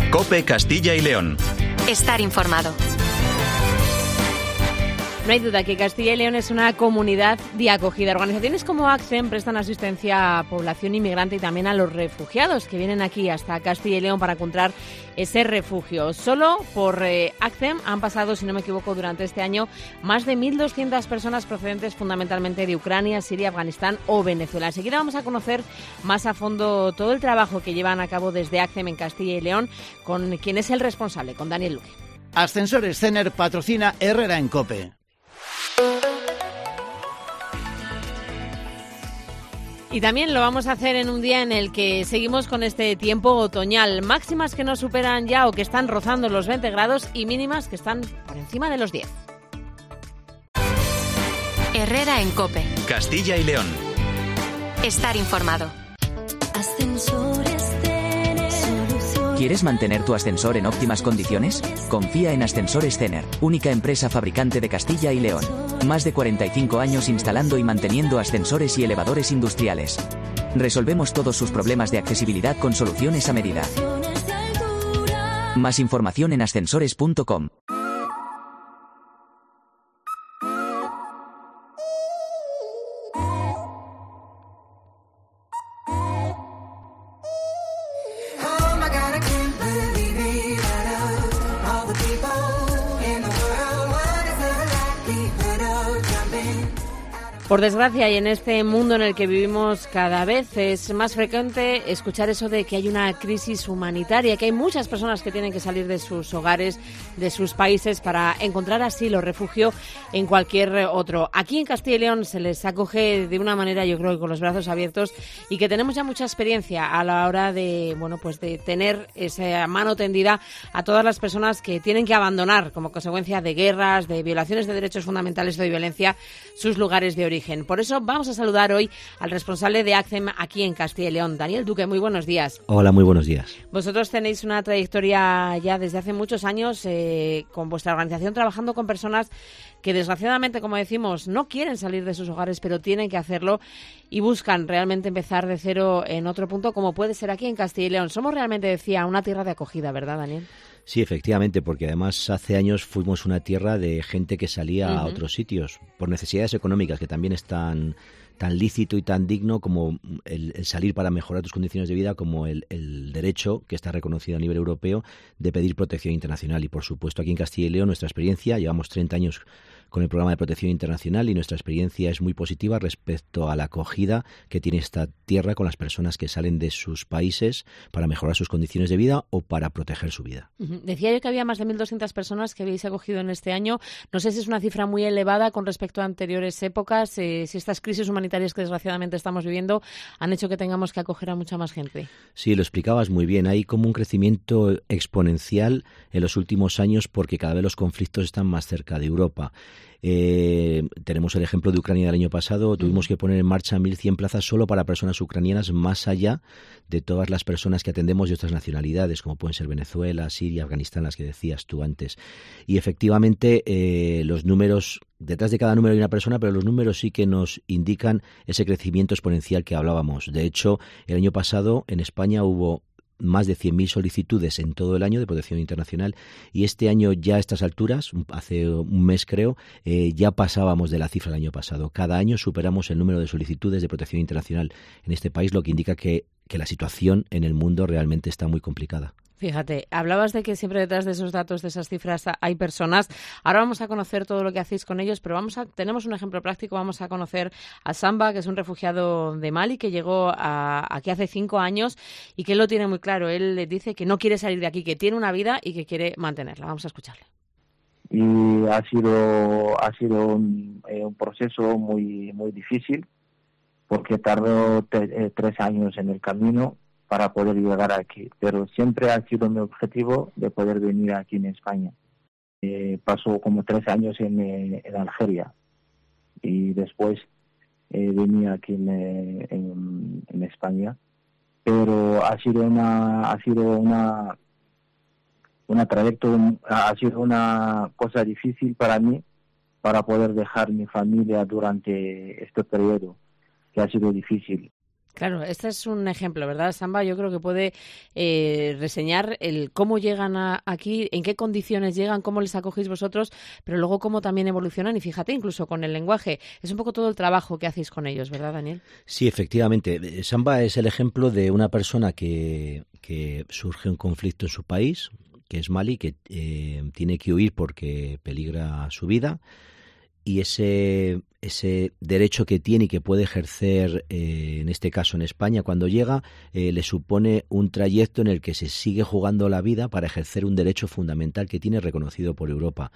COPE Castilla y León. Estar informado. No hay duda que Castilla y León es una comunidad de acogida. Organizaciones como ACCEM prestan asistencia a población inmigrante y también a los refugiados que vienen aquí hasta Castilla y León para encontrar ese refugio. Solo por ACCEM han pasado, si no me equivoco, durante este año más de 1.200 personas procedentes fundamentalmente de Ucrania, Siria, Afganistán o Venezuela. Enseguida vamos a conocer más a fondo todo el trabajo que llevan a cabo desde ACCEM en Castilla y León con quien es el responsable, con Daniel Luque. Ascensores Cener patrocina Herrera en COPE. Y también lo vamos a hacer en un día en el que seguimos con este tiempo otoñal. Máximas que no superan ya o que están rozando los 20 grados y mínimas que están por encima de los 10. Herrera en COPE. Castilla y León. Estar informado. ¿Quieres mantener tu ascensor en óptimas condiciones? Confía en Ascensores Cener, única empresa fabricante de Castilla y León. Más de 45 años instalando y manteniendo ascensores y elevadores industriales. Resolvemos todos sus problemas de accesibilidad con soluciones a medida. Más información en ascensores.com. Por desgracia, y en este mundo en el que vivimos cada vez es más frecuente escuchar eso de que hay una crisis humanitaria, que hay muchas personas que tienen que salir de sus hogares, de sus países, para encontrar asilo, refugio en cualquier otro. Aquí en Castilla y León se les acoge de una manera, yo creo, que con los brazos abiertos, y que tenemos ya mucha experiencia a la hora de, de tener esa mano tendida a todas las personas que tienen que abandonar como consecuencia de guerras, de violaciones de derechos fundamentales o de violencia sus lugares de origen. Por eso vamos a saludar hoy al responsable de ACCEM aquí en Castilla y León, Daniel Duque. Muy buenos días. Hola, muy buenos días. Vosotros tenéis una trayectoria ya desde hace muchos años con vuestra organización trabajando con personas que desgraciadamente, como decimos, no quieren salir de sus hogares, pero tienen que hacerlo y buscan realmente empezar de cero en otro punto, como puede ser aquí en Castilla y León. Somos realmente, decía, una tierra de acogida, ¿verdad, Daniel? Sí, efectivamente, porque además hace años fuimos una tierra de gente que salía a otros sitios por necesidades económicas, que también es tan lícito y tan digno como el salir para mejorar tus condiciones de vida, como el derecho, que está reconocido a nivel europeo, de pedir protección internacional. Y por supuesto, aquí en Castilla y León, nuestra experiencia, llevamos 30 años con el programa de protección internacional y nuestra experiencia es muy positiva respecto a la acogida que tiene esta tierra con las personas que salen de sus países para mejorar sus condiciones de vida o para proteger su vida. Decía yo que había más de 1.200 personas que habéis acogido en este año. No sé si es una cifra muy elevada con respecto a anteriores épocas, si estas crisis humanitarias que desgraciadamente estamos viviendo han hecho que tengamos que acoger a mucha más gente. Sí, lo explicabas muy bien. Hay como un crecimiento exponencial en los últimos años porque cada vez los conflictos están más cerca de Europa. Tenemos el ejemplo de Ucrania del año pasado. Tuvimos que poner en marcha 1.100 plazas solo para personas ucranianas, más allá de todas las personas que atendemos de otras nacionalidades, como pueden ser Venezuela, Siria, Afganistán, las que decías tú antes. Y efectivamente los números, detrás de cada número hay una persona, pero los números sí que nos indican ese crecimiento exponencial que hablábamos. De hecho, el año pasado en España hubo más de 100.000 solicitudes en todo el año de protección internacional y este año ya a estas alturas, hace un mes creo, ya pasábamos de la cifra del año pasado. Cada año superamos el número de solicitudes de protección internacional en este país, lo que indica que la situación en el mundo realmente está muy complicada. Fíjate, hablabas de que siempre detrás de esos datos, de esas cifras, hay personas. Ahora vamos a conocer todo lo que hacéis con ellos, pero tenemos un ejemplo práctico. Vamos a conocer a Samba, que es un refugiado de Mali, que llegó aquí hace 5 años y que él lo tiene muy claro. Él le dice que no quiere salir de aquí, que tiene una vida y que quiere mantenerla. Vamos a escucharle. Y ha sido un proceso muy, muy difícil, porque tardó 3 años en el camino para poder llegar aquí, pero siempre ha sido mi objetivo de poder venir aquí en España. Pasó como 3 años en Algeria y después venía aquí en España, pero ha sido una cosa difícil para mí, para poder dejar mi familia durante este periodo, que ha sido difícil. Claro, este es un ejemplo, ¿verdad, Samba? Yo creo que puede reseñar el cómo llegan aquí, en qué condiciones llegan, cómo les acogéis vosotros, pero luego cómo también evolucionan y fíjate, incluso con el lenguaje. Es un poco todo el trabajo que hacéis con ellos, ¿verdad, Daniel? Sí, efectivamente. Samba es el ejemplo de una persona que surge un conflicto en su país, que es Mali, que tiene que huir porque peligra su vida. Y ese derecho que tiene y que puede ejercer, en este caso en España, cuando llega, le supone un trayecto en el que se sigue jugando la vida para ejercer un derecho fundamental que tiene reconocido por Europa.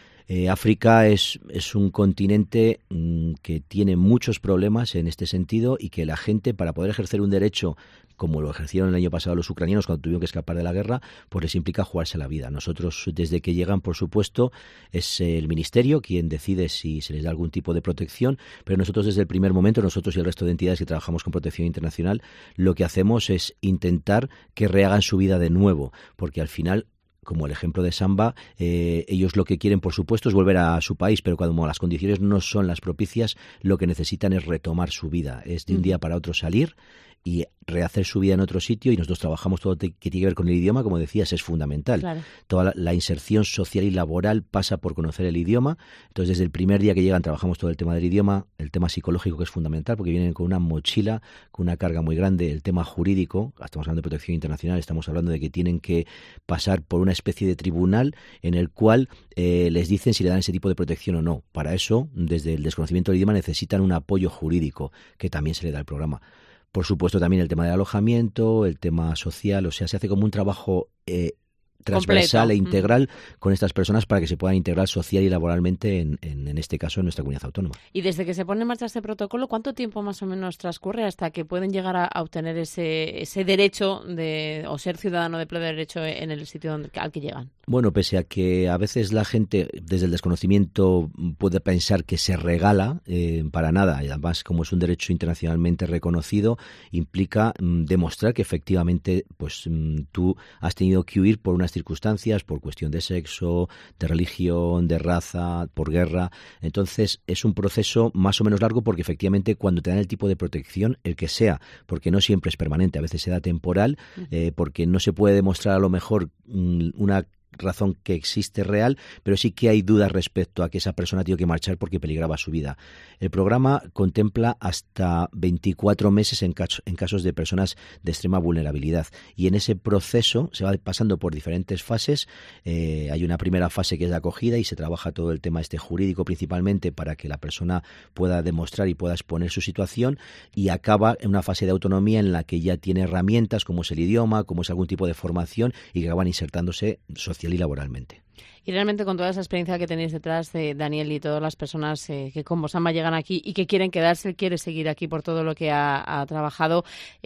África es un continente que tiene muchos problemas en este sentido y que la gente, para poder ejercer un derecho como lo ejercieron el año pasado los ucranianos cuando tuvieron que escapar de la guerra, pues les implica jugarse la vida. Nosotros, desde que llegan, por supuesto, es el Ministerio quien decide si se les da algún tipo de protección, pero nosotros desde el primer momento, nosotros y el resto de entidades que trabajamos con protección internacional, lo que hacemos es intentar que rehagan su vida de nuevo, porque al final, como el ejemplo de Samba, ellos lo que quieren, por supuesto, es volver a su país, pero como las condiciones no son las propicias, lo que necesitan es retomar su vida, es de un día para otro salir y rehacer su vida en otro sitio, y nosotros trabajamos todo que tiene que ver con el idioma, como decías, es fundamental. Claro. Toda la inserción social y laboral pasa por conocer el idioma. Entonces, desde el primer día que llegan trabajamos todo el tema del idioma, el tema psicológico, que es fundamental, porque vienen con una mochila, con una carga muy grande, el tema jurídico, estamos hablando de protección internacional, estamos hablando de que tienen que pasar por una especie de tribunal en el cual les dicen si le dan ese tipo de protección o no. Para eso, desde el desconocimiento del idioma, necesitan un apoyo jurídico, que también se le da al programa. Por supuesto, también el tema del alojamiento, el tema social, o sea, se hace como un trabajo transversal completo e integral con estas personas para que se puedan integrar social y laboralmente en este caso en nuestra comunidad autónoma. Y desde que se pone en marcha este protocolo, ¿cuánto tiempo más o menos transcurre hasta que pueden llegar a obtener ese derecho o ser ciudadano de pleno derecho en el sitio al que llegan? Bueno, pese a que a veces la gente desde el desconocimiento puede pensar que se regala, para nada, y además como es un derecho internacionalmente reconocido, implica demostrar que efectivamente pues tú has tenido que huir por unas circunstancias, por cuestión de sexo, de religión, de raza, por guerra. Entonces es un proceso más o menos largo, porque efectivamente cuando te dan el tipo de protección, el que sea, porque no siempre es permanente, a veces se da temporal, porque no se puede demostrar a lo mejor una razón que existe real, pero sí que hay dudas respecto a que esa persona ha tenido que marchar porque peligraba su vida. El programa contempla hasta 24 meses en casos de personas de extrema vulnerabilidad, y en ese proceso se va pasando por diferentes fases. Hay una primera fase que es la acogida, y se trabaja todo el tema jurídico principalmente para que la persona pueda demostrar y pueda exponer su situación, y acaba en una fase de autonomía en la que ya tiene herramientas como es el idioma, como es algún tipo de formación, y que acaban insertándose social y laboralmente. Y realmente, con toda esa experiencia que tenéis detrás de Daniel y todas las personas que como Samba llegan aquí y que quieren quedarse, él quiere seguir aquí por todo lo que ha trabajado,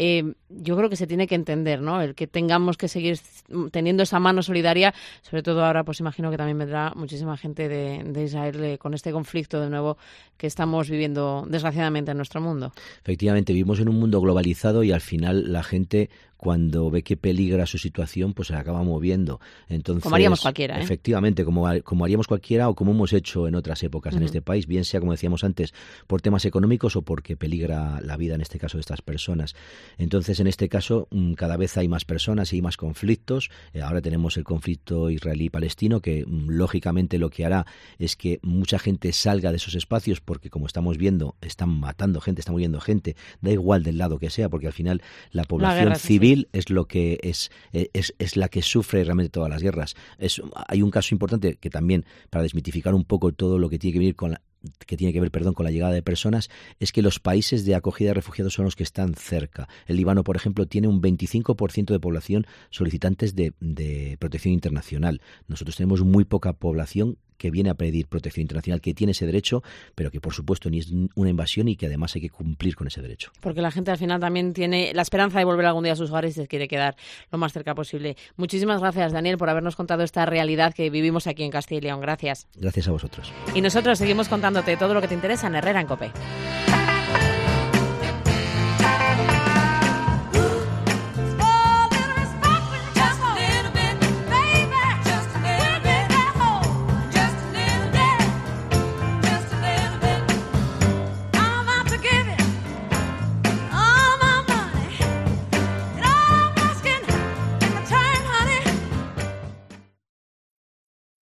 yo creo que se tiene que entender, ¿no? El que tengamos que seguir teniendo esa mano solidaria, sobre todo ahora, pues imagino que también vendrá muchísima gente de Israel con este conflicto de nuevo que estamos viviendo desgraciadamente en nuestro mundo. Efectivamente, vivimos en un mundo globalizado y al final la gente, cuando ve que peligra su situación, pues se acaba moviendo. Entonces, como haríamos cualquiera, Efectivamente, como haríamos cualquiera, o como hemos hecho en otras épocas en este país, bien sea, como decíamos antes, por temas económicos o porque peligra la vida, en este caso, de estas personas. Entonces, en este caso, cada vez hay más personas y hay más conflictos. Ahora tenemos el conflicto israelí-palestino, que lógicamente lo que hará es que mucha gente salga de esos espacios, porque como estamos viendo, están matando gente, está muriendo gente, da igual del lado que sea, porque al final la población civil es lo que es la que sufre realmente todas las guerras. Hay un caso importante que también, para desmitificar un poco todo lo que tiene que ver con la llegada de personas, es que los países de acogida de refugiados son los que están cerca. El Líbano, por ejemplo, tiene un 25% de población solicitantes de protección internacional. Nosotros tenemos muy poca población que viene a pedir protección internacional, que tiene ese derecho, pero que por supuesto ni es una invasión y que además hay que cumplir con ese derecho. Porque la gente al final también tiene la esperanza de volver algún día a sus hogares y se quiere quedar lo más cerca posible. Muchísimas gracias, Daniel, por habernos contado esta realidad que vivimos aquí en Castilla y León. Gracias. Gracias a vosotros. Y nosotros seguimos contándote todo lo que te interesa en Herrera en COPE.